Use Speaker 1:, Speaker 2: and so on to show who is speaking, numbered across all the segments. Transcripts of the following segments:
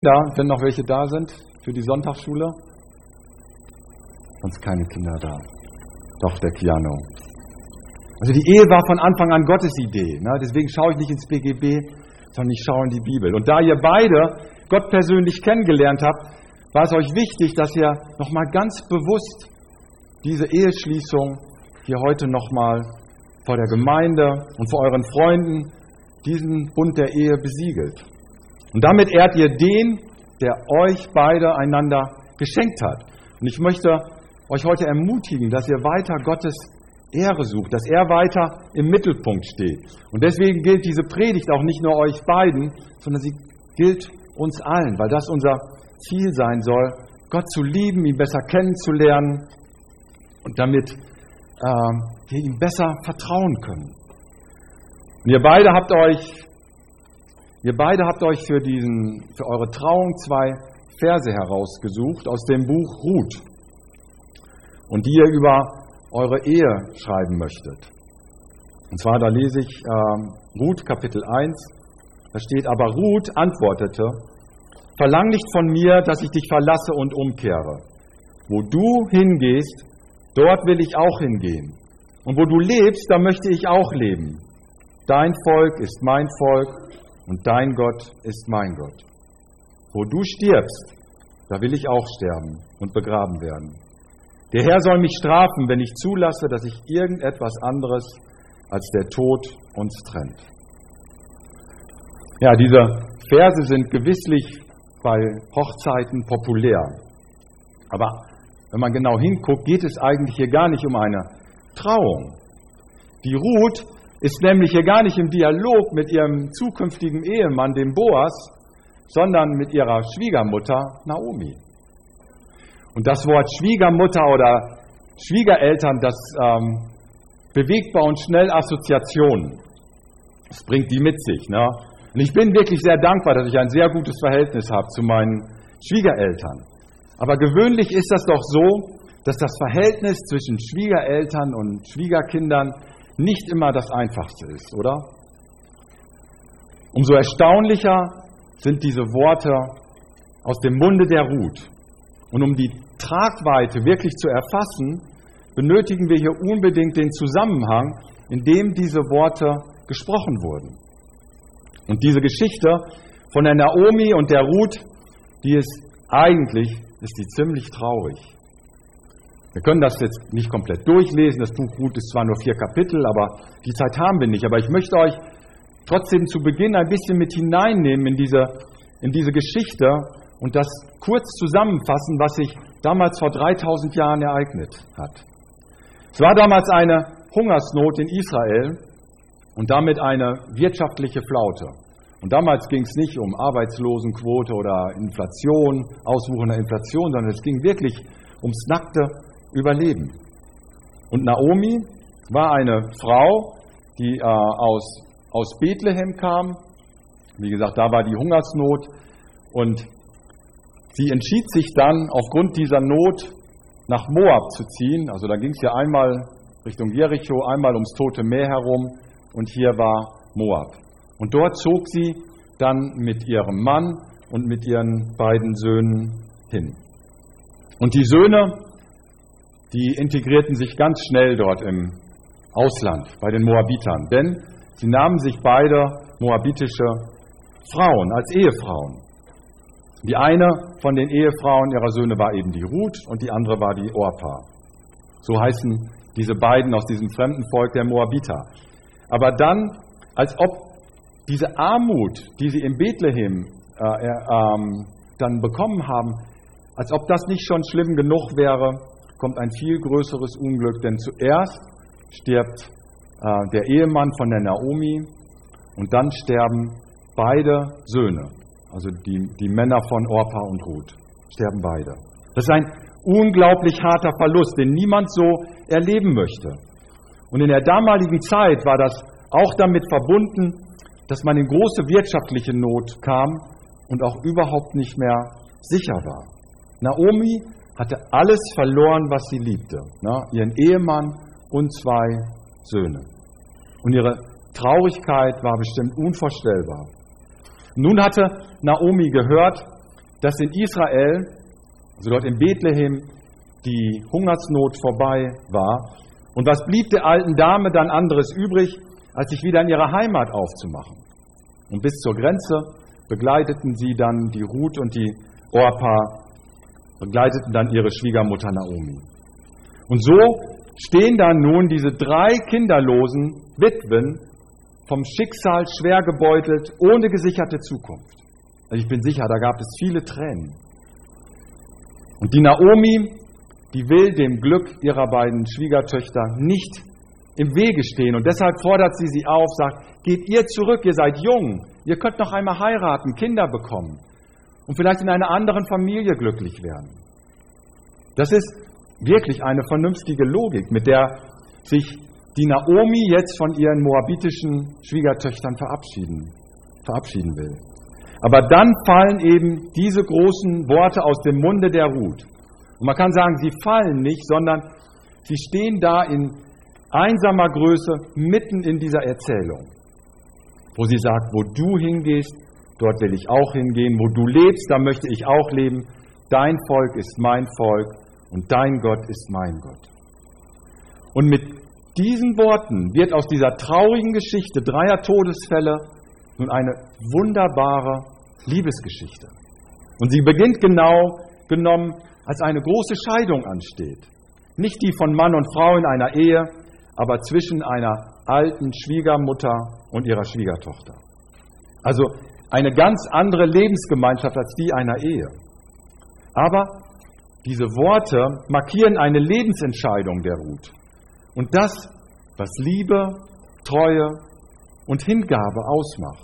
Speaker 1: Ja, wenn noch welche da sind für die Sonntagsschule? Sonst keine Kinder da. Doch, der Keanu. Also die Ehe war von Anfang an Gottes Idee. Ne? Deswegen schaue ich nicht ins BGB, sondern ich schaue in die Bibel. Und da ihr beide Gott persönlich kennengelernt habt, war es euch wichtig, dass ihr nochmal ganz bewusst diese Eheschließung hier heute nochmal vor der Gemeinde und vor euren Freunden diesen Bund der Ehe besiegelt. Und damit ehrt ihr den, der euch beide einander geschenkt hat. Und ich möchte euch heute ermutigen, dass ihr weiter Gottes Ehre sucht, dass er weiter im Mittelpunkt steht. Und deswegen gilt diese Predigt auch nicht nur euch beiden, sondern sie gilt uns allen, weil das unser Ziel sein soll, Gott zu lieben, ihn besser kennenzulernen und damit wir ihm besser vertrauen können. Und ihr beide habt euch für eure Trauung 2 Verse herausgesucht aus dem Buch Ruth und die ihr über eure Ehe schreiben möchtet. Und zwar, da lese ich Ruth Kapitel 1, da steht: Aber Ruth antwortete: Verlang nicht von mir, dass ich dich verlasse und umkehre. Wo du hingehst, dort will ich auch hingehen. Und wo du lebst, da möchte ich auch leben. Dein Volk ist mein Volk und dein Gott ist mein Gott. Wo du stirbst, da will ich auch sterben und begraben werden. Der Herr soll mich strafen, wenn ich zulasse, dass sich irgendetwas anderes als der Tod uns trennt. Ja, diese Verse sind gewisslich bei Hochzeiten populär. Aber wenn man genau hinguckt, geht es eigentlich hier gar nicht um eine Trauung. Die Ruth ist nämlich hier gar nicht im Dialog mit ihrem zukünftigen Ehemann, dem Boas, sondern mit ihrer Schwiegermutter Naomi. Und das Wort Schwiegermutter oder Schwiegereltern, das bewegt bei uns schnell Assoziationen. Das bringt die mit sich. Ne? Und ich bin wirklich sehr dankbar, dass ich ein sehr gutes Verhältnis habe zu meinen Schwiegereltern. Aber gewöhnlich ist das doch so, dass das Verhältnis zwischen Schwiegereltern und Schwiegerkindern nicht immer das Einfachste ist, oder? Umso erstaunlicher sind diese Worte aus dem Munde der Ruth. Und um die Tragweite wirklich zu erfassen, benötigen wir hier unbedingt den Zusammenhang, in dem diese Worte gesprochen wurden. Und diese Geschichte von der Naomi und der Ruth, die ist ziemlich traurig. Wir können das jetzt nicht komplett durchlesen. Das Buch Ruth ist zwar nur 4 Kapitel, aber die Zeit haben wir nicht. Aber ich möchte euch trotzdem zu Beginn ein bisschen mit hineinnehmen in diese Geschichte und das kurz zusammenfassen, was sich damals vor 3000 Jahren ereignet hat. Es war damals eine Hungersnot in Israel und damit eine wirtschaftliche Flaute. Und damals ging es nicht um Arbeitslosenquote oder Inflation, auswuchernde Inflation, sondern es ging wirklich ums nackte Überleben. Und Naomi war eine Frau, die aus Bethlehem kam. Wie gesagt, da war die Hungersnot und sie entschied sich dann, aufgrund dieser Not nach Moab zu ziehen. Also da ging es ja einmal Richtung Jericho, einmal ums Tote Meer herum und hier war Moab. Und dort zog sie dann mit ihrem Mann und mit ihren beiden Söhnen hin. Und die Söhne, die integrierten sich ganz schnell dort im Ausland bei den Moabitern, denn sie nahmen sich beide moabitische Frauen als Ehefrauen. Die eine von den Ehefrauen ihrer Söhne war eben die Ruth und die andere war die Orpa. So heißen diese beiden aus diesem fremden Volk der Moabiter. Aber dann, als ob diese Armut, die sie in Bethlehem dann bekommen haben, als ob das nicht schon schlimm genug wäre, kommt ein viel größeres Unglück. Denn zuerst stirbt der Ehemann von der Naomi und dann sterben beide Söhne. Also die Männer von Orpa und Ruth sterben beide. Das ist ein unglaublich harter Verlust, den niemand so erleben möchte. Und in der damaligen Zeit war das auch damit verbunden, dass man in große wirtschaftliche Not kam und auch überhaupt nicht mehr sicher war. Naomi hatte alles verloren, was sie liebte. Ihren Ehemann und 2 Söhne. Und ihre Traurigkeit war bestimmt unvorstellbar. Nun hatte Naomi gehört, dass in Israel, also dort in Bethlehem, die Hungersnot vorbei war. Und was blieb der alten Dame dann anderes übrig, als sich wieder in ihre Heimat aufzumachen? Und bis zur Grenze begleiteten sie dann, die Ruth und die Orpa, begleiteten dann ihre Schwiegermutter Naomi. Und so stehen dann nun diese 3 kinderlosen Witwen vom Schicksal schwer gebeutelt, ohne gesicherte Zukunft. Also ich bin sicher, da gab es viele Tränen. Und die Naomi, die will dem Glück ihrer beiden Schwiegertöchter nicht im Wege stehen. Und deshalb fordert sie auf, sagt, geht ihr zurück, ihr seid jung, ihr könnt noch einmal heiraten, Kinder bekommen und vielleicht in einer anderen Familie glücklich werden. Das ist wirklich eine vernünftige Logik, mit der sich die Naomi jetzt von ihren moabitischen Schwiegertöchtern verabschieden will. Aber dann fallen eben diese großen Worte aus dem Munde der Ruth. Und man kann sagen, sie fallen nicht, sondern sie stehen da in einsamer Größe mitten in dieser Erzählung, wo sie sagt, wo du hingehst, dort will ich auch hingehen, wo du lebst, da möchte ich auch leben, dein Volk ist mein Volk und dein Gott ist mein Gott. Und mit diesen Worten wird aus dieser traurigen Geschichte 3 Todesfälle nun eine wunderbare Liebesgeschichte. Und sie beginnt genau genommen, als eine große Scheidung ansteht. Nicht die von Mann und Frau in einer Ehe, aber zwischen einer alten Schwiegermutter und ihrer Schwiegertochter. Also eine ganz andere Lebensgemeinschaft als die einer Ehe. Aber diese Worte markieren eine Lebensentscheidung der Ruth. Und das, was Liebe, Treue und Hingabe ausmacht.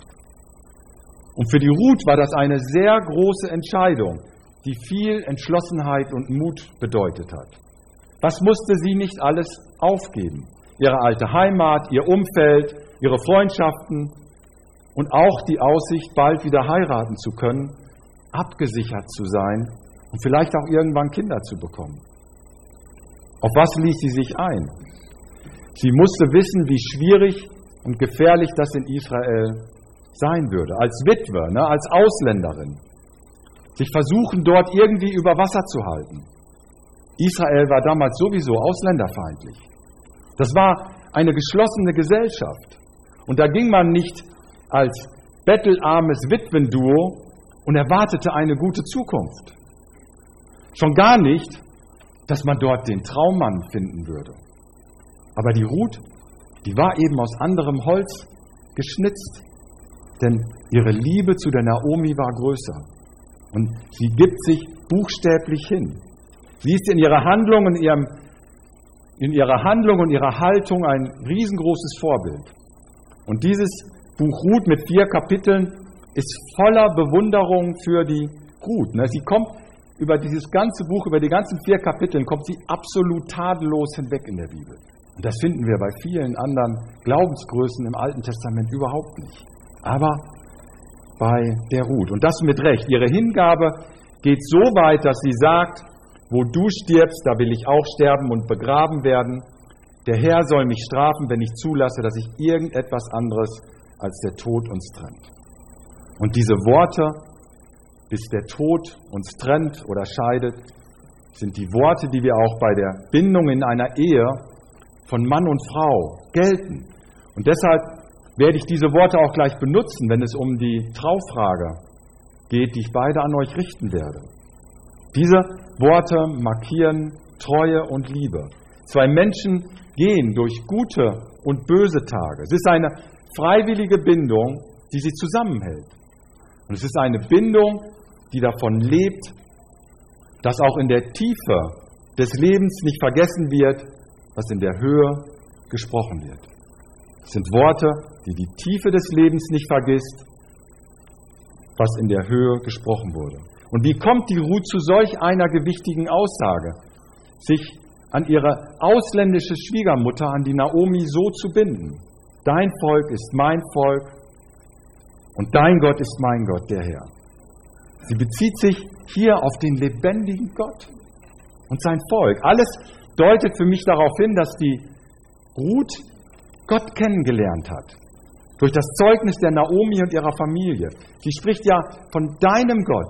Speaker 1: Und für die Ruth war das eine sehr große Entscheidung, die viel Entschlossenheit und Mut bedeutet hat. Was musste sie nicht alles aufgeben? Ihre alte Heimat, ihr Umfeld, ihre Freundschaften und auch die Aussicht, bald wieder heiraten zu können, abgesichert zu sein und vielleicht auch irgendwann Kinder zu bekommen. Auf was ließ sie sich ein? Sie musste wissen, wie schwierig und gefährlich das in Israel sein würde, als Witwe, als Ausländerin. Sich versuchen, dort irgendwie über Wasser zu halten. Israel war damals sowieso ausländerfeindlich. Das war eine geschlossene Gesellschaft. Und da ging man nicht als bettelarmes Witwenduo und erwartete eine gute Zukunft. Schon gar nicht, dass man dort den Traummann finden würde. Aber die Ruth, die war eben aus anderem Holz geschnitzt. Denn ihre Liebe zu der Naomi war größer. Und sie gibt sich buchstäblich hin. Sie ist in ihrer Handlung und ihrer Haltung ein riesengroßes Vorbild. Und dieses Buch Ruth mit 4 Kapiteln ist voller Bewunderung für die Ruth. Sie kommt über dieses ganze Buch, über die ganzen 4 Kapiteln, kommt sie absolut tadellos hinweg in der Bibel. Und das finden wir bei vielen anderen Glaubensgrößen im Alten Testament überhaupt nicht. Aber bei der Ruth. Und das mit Recht. Ihre Hingabe geht so weit, dass sie sagt, wo du stirbst, da will ich auch sterben und begraben werden. Der Herr soll mich strafen, wenn ich zulasse, dass ich irgendetwas anderes als der Tod uns trennt. Und diese Worte, bis der Tod uns trennt oder scheidet, sind die Worte, die wir auch bei der Bindung in einer Ehe von Mann und Frau gelten. Und deshalb werde ich diese Worte auch gleich benutzen, wenn es um die Traufrage geht, die ich beide an euch richten werde. Diese Worte markieren Treue und Liebe. 2 Menschen gehen durch gute und böse Tage. Es ist eine freiwillige Bindung, die sie zusammenhält. Und es ist eine Bindung, die davon lebt, dass auch in der Tiefe des Lebens nicht vergessen wird, was in der Höhe gesprochen wird. Es sind Worte, die die Tiefe des Lebens nicht vergisst, was in der Höhe gesprochen wurde. Und wie kommt die Ruth zu solch einer gewichtigen Aussage, sich an ihre ausländische Schwiegermutter, an die Naomi, so zu binden? Dein Volk ist mein Volk und dein Gott ist mein Gott, der Herr. Sie bezieht sich hier auf den lebendigen Gott und sein Volk. Alles deutet für mich darauf hin, dass die Ruth Gott kennengelernt hat. Durch das Zeugnis der Naomi und ihrer Familie. Sie spricht ja von deinem Gott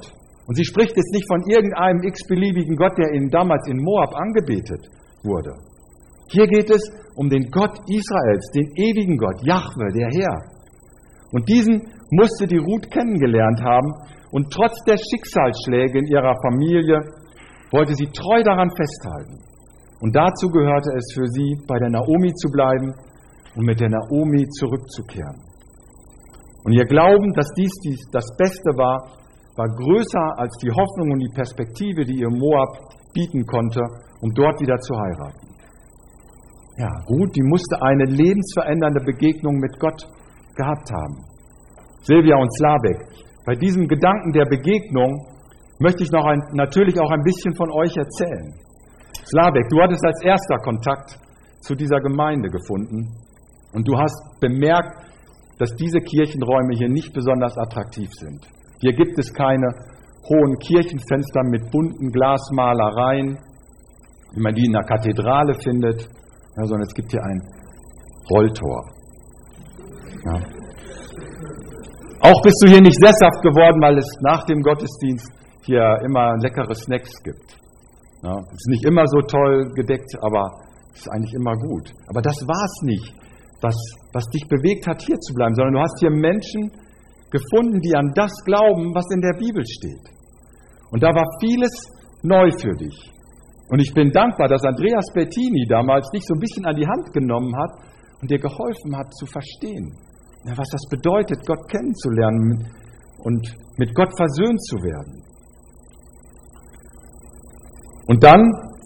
Speaker 1: Und sie spricht jetzt nicht von irgendeinem x-beliebigen Gott, der ihnen damals in Moab angebetet wurde. Hier geht es um den Gott Israels, den ewigen Gott, Jahwe, der Herr. Und diesen musste die Ruth kennengelernt haben und trotz der Schicksalsschläge in ihrer Familie wollte sie treu daran festhalten. Und dazu gehörte es für sie, bei der Naomi zu bleiben und mit der Naomi zurückzukehren. Und ihr Glauben, dass dies das Beste war, war größer als die Hoffnung und die Perspektive, die ihr Moab bieten konnte, um dort wieder zu heiraten. Ja, Ruth, die musste eine lebensverändernde Begegnung mit Gott gehabt haben. Silvia und Slavek, bei diesem Gedanken der Begegnung möchte ich natürlich auch ein bisschen von euch erzählen. Slavek, du hattest als erster Kontakt zu dieser Gemeinde gefunden und du hast bemerkt, dass diese Kirchenräume hier nicht besonders attraktiv sind. Hier gibt es keine hohen Kirchenfenster mit bunten Glasmalereien, wie man die in der Kathedrale findet, ja, sondern es gibt hier ein Rolltor. Ja. Auch bist du hier nicht sesshaft geworden, weil es nach dem Gottesdienst hier immer leckere Snacks gibt. Ja, ist nicht immer so toll gedeckt, aber es ist eigentlich immer gut. Aber das war es nicht, was dich bewegt hat, hier zu bleiben, sondern du hast hier Menschen gefunden, die an das glauben, was in der Bibel steht. Und da war vieles neu für dich. Und ich bin dankbar, dass Andreas Bettini damals dich so ein bisschen an die Hand genommen hat und dir geholfen hat zu verstehen, ja, was das bedeutet, Gott kennenzulernen und mit Gott versöhnt zu werden. Und dann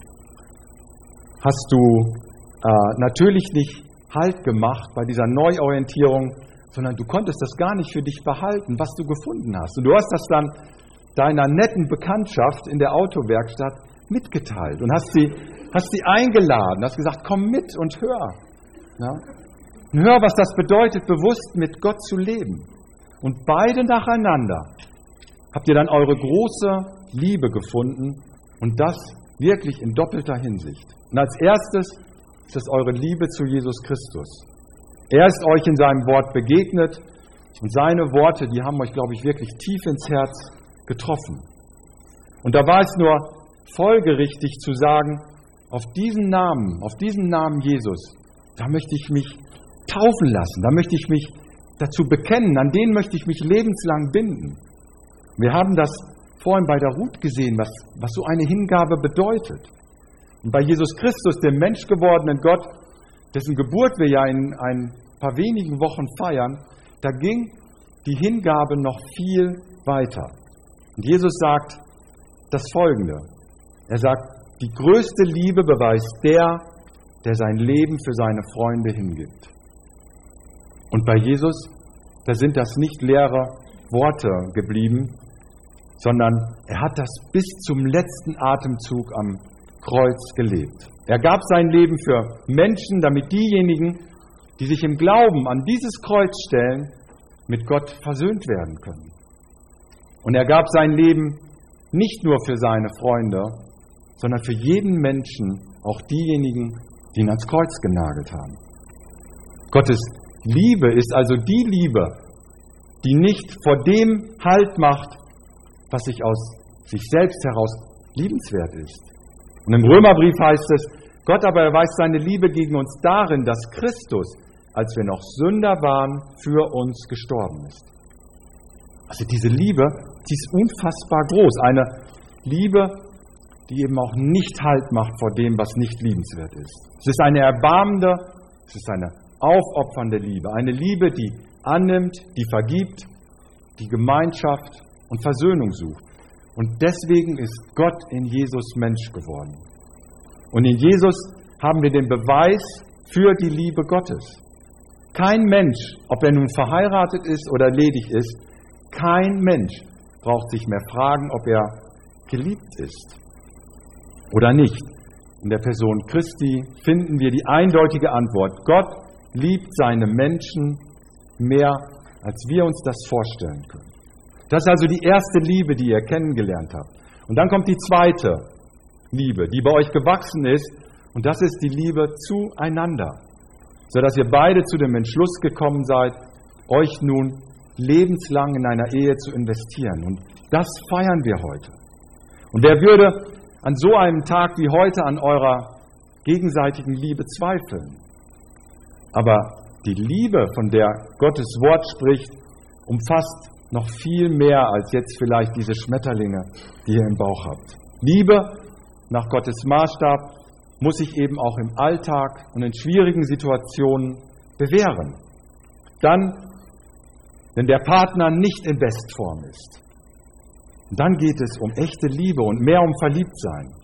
Speaker 1: hast du natürlich nicht Halt gemacht bei dieser Neuorientierung, sondern du konntest das gar nicht für dich behalten, was du gefunden hast. Und du hast das dann deiner netten Bekanntschaft in der Autowerkstatt mitgeteilt und hast sie eingeladen, hast gesagt, komm mit und hör. Ja? Und hör, was das bedeutet, bewusst mit Gott zu leben. Und beide nacheinander habt ihr dann eure große Liebe gefunden und das wirklich in doppelter Hinsicht. Und als erstes ist es eure Liebe zu Jesus Christus. Er ist euch in seinem Wort begegnet und seine Worte, die haben euch, glaube ich, wirklich tief ins Herz getroffen. Und da war es nur folgerichtig zu sagen, auf diesen Namen Jesus, da möchte ich mich taufen lassen, da möchte ich mich dazu bekennen, an den möchte ich mich lebenslang binden. Wir haben das vorhin bei der Ruth gesehen, was so eine Hingabe bedeutet. Und bei Jesus Christus, dem menschgewordenen Gott, dessen Geburt wir ja in ein paar wenigen Wochen feiern, da ging die Hingabe noch viel weiter. Und Jesus sagt das Folgende. Er sagt, die größte Liebe beweist der sein Leben für seine Freunde hingibt. Und bei Jesus, da sind das nicht leere Worte geblieben, sondern er hat das bis zum letzten Atemzug am Kreuz gelebt. Er gab sein Leben für Menschen, damit diejenigen, die sich im Glauben an dieses Kreuz stellen, mit Gott versöhnt werden können. Und er gab sein Leben nicht nur für seine Freunde, sondern für jeden Menschen, auch diejenigen, die ihn ans Kreuz genagelt haben. Gottes Liebe ist also die Liebe, die nicht vor dem Halt macht, was sich aus sich selbst heraus liebenswert ist. Und im Römerbrief heißt es, Gott aber erweist seine Liebe gegen uns darin, dass Christus, als wir noch Sünder waren, für uns gestorben ist. Also diese Liebe, die ist unfassbar groß. Eine Liebe, die eben auch nicht Halt macht vor dem, was nicht liebenswert ist. Es ist eine erbarmende, es ist eine aufopfernde Liebe. Eine Liebe, die annimmt, die vergibt, die Gemeinschaft und Versöhnung sucht. Und deswegen ist Gott in Jesus Mensch geworden. Und in Jesus haben wir den Beweis für die Liebe Gottes. Kein Mensch, ob er nun verheiratet ist oder ledig ist, kein Mensch braucht sich mehr fragen, ob er geliebt ist oder nicht. In der Person Christi finden wir die eindeutige Antwort. Gott liebt seine Menschen mehr, als wir uns das vorstellen können. Das ist also die erste Liebe, die ihr kennengelernt habt. Und dann kommt die zweite Liebe, die bei euch gewachsen ist. Und das ist die Liebe zueinander. Sodass ihr beide zu dem Entschluss gekommen seid, euch nun lebenslang in einer Ehe zu investieren. Und Das feiern wir heute. Und wer würde an so einem Tag wie heute an eurer gegenseitigen Liebe zweifeln? Aber die Liebe, von der Gottes Wort spricht, umfasst noch viel mehr als jetzt vielleicht diese Schmetterlinge, die ihr im Bauch habt. Liebe nach Gottes Maßstab muss sich eben auch im Alltag und in schwierigen Situationen bewähren. Dann, wenn der Partner nicht in Bestform ist. Und dann geht es um echte Liebe und mehr um Verliebtsein.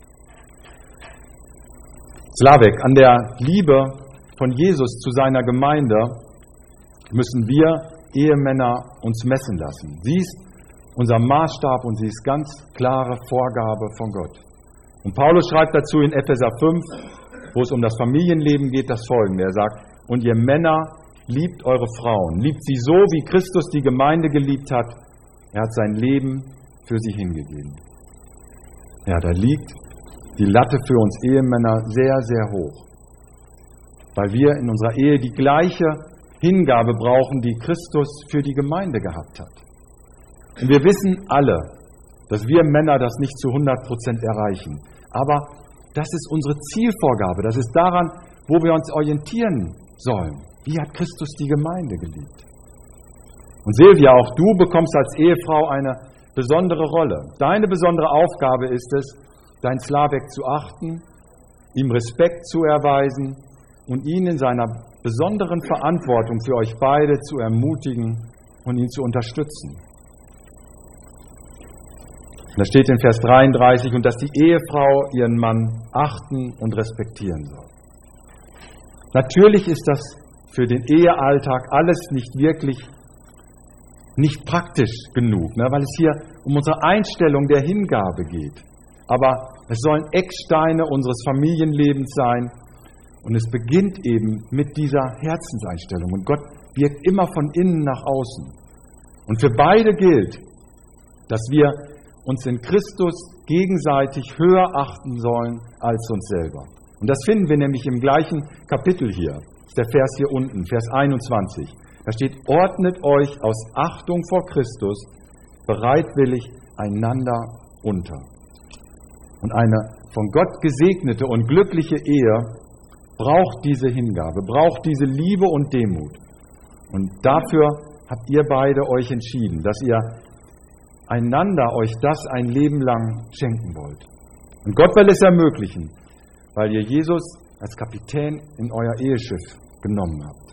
Speaker 1: Slavek, an der Liebe von Jesus zu seiner Gemeinde müssen wir Ehemänner uns messen lassen. Sie ist unser Maßstab und sie ist ganz klare Vorgabe von Gott. Und Paulus schreibt dazu in Epheser 5, wo es um das Familienleben geht, das Folgende. Er sagt, und ihr Männer, liebt eure Frauen, liebt sie so, wie Christus die Gemeinde geliebt hat. Er hat sein Leben für sie hingegeben. Ja, da liegt die Latte für uns Ehemänner sehr, sehr hoch. Weil wir in unserer Ehe die gleiche Hingabe brauchen, die Christus für die Gemeinde gehabt hat. Und wir wissen alle, dass wir Männer das nicht zu 100% erreichen. Aber das ist unsere Zielvorgabe. Das ist daran, wo wir uns orientieren sollen. Wie hat Christus die Gemeinde geliebt? Und Silvia, auch du bekommst als Ehefrau eine besondere Rolle. Deine besondere Aufgabe ist es, dein Slavek zu achten, ihm Respekt zu erweisen und ihn in seiner besonderen Verantwortung für euch beide zu ermutigen und ihn zu unterstützen. Da steht in Vers 33, und dass die Ehefrau ihren Mann achten und respektieren soll. Natürlich ist das für den Ehealltag alles nicht praktisch genug, weil es hier um unsere Einstellung der Hingabe geht. Aber es sollen Ecksteine unseres Familienlebens sein und es beginnt eben mit dieser Herzenseinstellung. Und Gott wirkt immer von innen nach außen. Und für beide gilt, dass wir uns in Christus gegenseitig höher achten sollen als uns selber. Und das finden wir nämlich im gleichen Kapitel hier. Das ist der Vers hier unten, Vers 21. Da steht, ordnet euch aus Achtung vor Christus bereitwillig einander unter. Und eine von Gott gesegnete und glückliche Ehe braucht diese Hingabe, braucht diese Liebe und Demut. Und dafür habt ihr beide euch entschieden, dass ihr einander euch das ein Leben lang schenken wollt. Und Gott will es ermöglichen, weil ihr Jesus als Kapitän in euer Eheschiff genommen habt.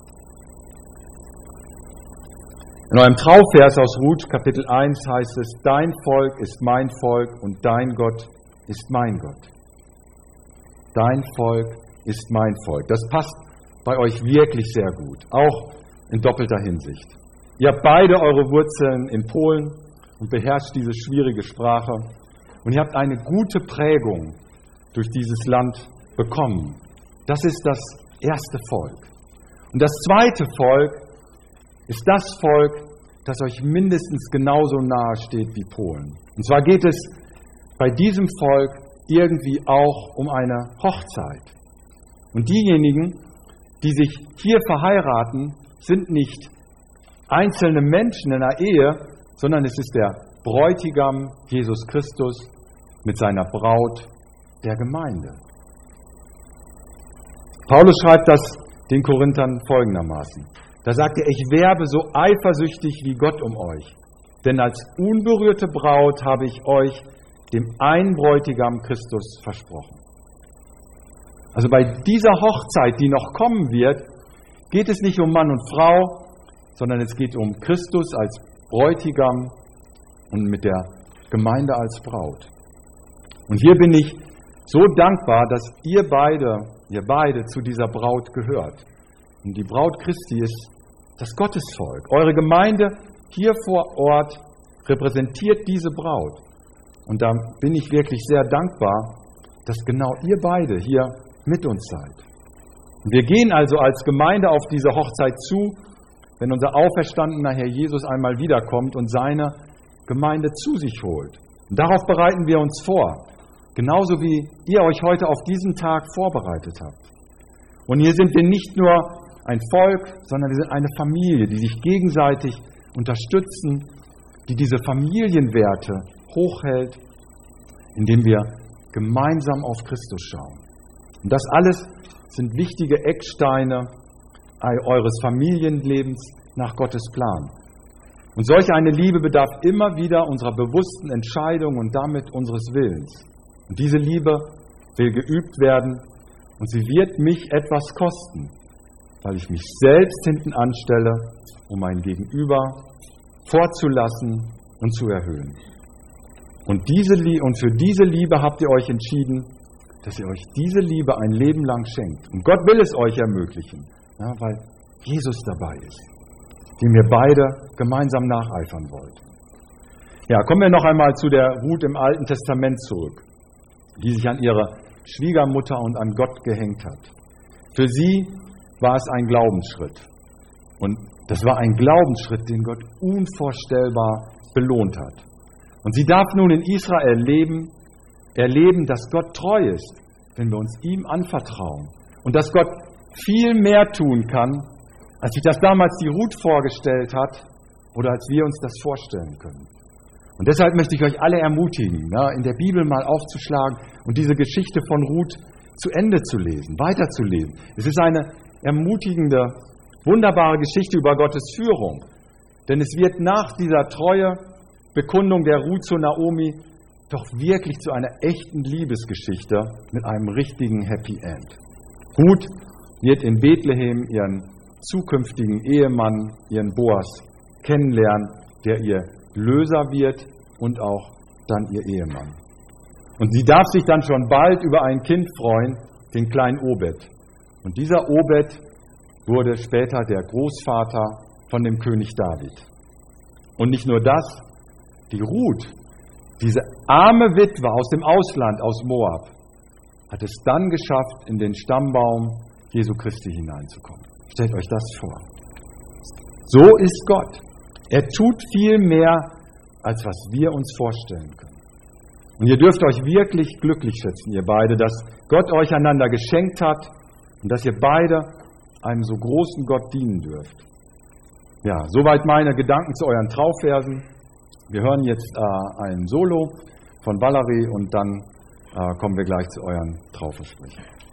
Speaker 1: In eurem Trauvers aus Ruth, Kapitel 1, heißt es, dein Volk ist mein Volk und dein Gott ist mein Gott. Dein Volk ist mein Volk. Das passt bei euch wirklich sehr gut, auch in doppelter Hinsicht. Ihr habt beide eure Wurzeln in Polen und beherrscht diese schwierige Sprache. Und ihr habt eine gute Prägung durch dieses Land bekommen. Das ist das erste Volk. Und das zweite Volk ist das Volk, das euch mindestens genauso nahe steht wie Polen. Und zwar geht es bei diesem Volk irgendwie auch um eine Hochzeit. Und diejenigen, die sich hier verheiraten, sind nicht einzelne Menschen in einer Ehe, sondern es ist der Bräutigam Jesus Christus mit seiner Braut, der Gemeinde. Paulus schreibt das den Korinthern folgendermaßen. Da sagt er, ich werbe so eifersüchtig wie Gott um euch, denn als unberührte Braut habe ich euch dem einen Bräutigam Christus versprochen. Also bei dieser Hochzeit, die noch kommen wird, geht es nicht um Mann und Frau, sondern es geht um Christus als Bräutigam und mit der Gemeinde als Braut. Und hier bin ich so dankbar, dass ihr beide zu dieser Braut gehört. Und die Braut Christi ist das Gottesvolk. Eure Gemeinde hier vor Ort repräsentiert diese Braut. Und da bin ich wirklich sehr dankbar, dass genau ihr beide hier mit uns seid. Und wir gehen also als Gemeinde auf diese Hochzeit zu, wenn unser auferstandener Herr Jesus einmal wiederkommt und seine Gemeinde zu sich holt. Und darauf bereiten wir uns vor, genauso wie ihr euch heute auf diesen Tag vorbereitet habt. Und hier sind wir nicht nur ein Volk, sondern wir sind eine Familie, die sich gegenseitig unterstützen die diese Familienwerte hochhält, indem wir gemeinsam auf Christus schauen. Und das alles sind wichtige Ecksteine eures Familienlebens nach Gottes Plan. Und solch eine Liebe bedarf immer wieder unserer bewussten Entscheidung und damit unseres Willens. Und diese Liebe will geübt werden und sie wird mich etwas kosten, weil ich mich selbst hinten anstelle, um mein Gegenüber vorzulassen und zu erhöhen. Und für diese Liebe habt ihr euch entschieden, dass ihr euch diese Liebe ein Leben lang schenkt. Und Gott will es euch ermöglichen, ja, weil Jesus dabei ist, dem ihr beide gemeinsam nacheifern wollt. Ja, kommen wir noch einmal zu der Ruth im Alten Testament zurück, die sich an ihre Schwiegermutter und an Gott gehängt hat. Für sie war es ein Glaubensschritt. Und das war ein Glaubensschritt, den Gott unvorstellbar belohnt hat. Und sie darf nun in Israel erleben, dass Gott treu ist, wenn wir uns ihm anvertrauen. Und dass Gott viel mehr tun kann, als sich das damals die Ruth vorgestellt hat oder als wir uns das vorstellen können. Und deshalb möchte ich euch alle ermutigen, in der Bibel mal aufzuschlagen und diese Geschichte von Ruth zu Ende zu lesen, weiterzulesen. Es ist eine ermutigende, wunderbare Geschichte über Gottes Führung. Denn es wird nach dieser Treuebekundung der Ruth zu Naomi doch wirklich zu einer echten Liebesgeschichte mit einem richtigen Happy End. Ruth wird in Bethlehem ihren zukünftigen Ehemann, ihren Boas, kennenlernen, der ihr Löser wird und auch dann ihr Ehemann. Und sie darf sich dann schon bald über ein Kind freuen, den kleinen Obed. Und dieser Obed wurde später der Großvater von dem König David. Und nicht nur das, die Ruth, diese arme Witwe aus dem Ausland, aus Moab, hat es dann geschafft, in den Stammbaum Jesu Christi hineinzukommen. Stellt euch das vor. So ist Gott. Er tut viel mehr, als was wir uns vorstellen können. Und ihr dürft euch wirklich glücklich schätzen, ihr beide, dass Gott euch einander geschenkt hat und dass ihr beide einem so großen Gott dienen dürft. Ja, soweit meine Gedanken zu euren Traufversen. Wir hören jetzt ein Solo von Valerie und dann kommen wir gleich zu euren Traufversprechen.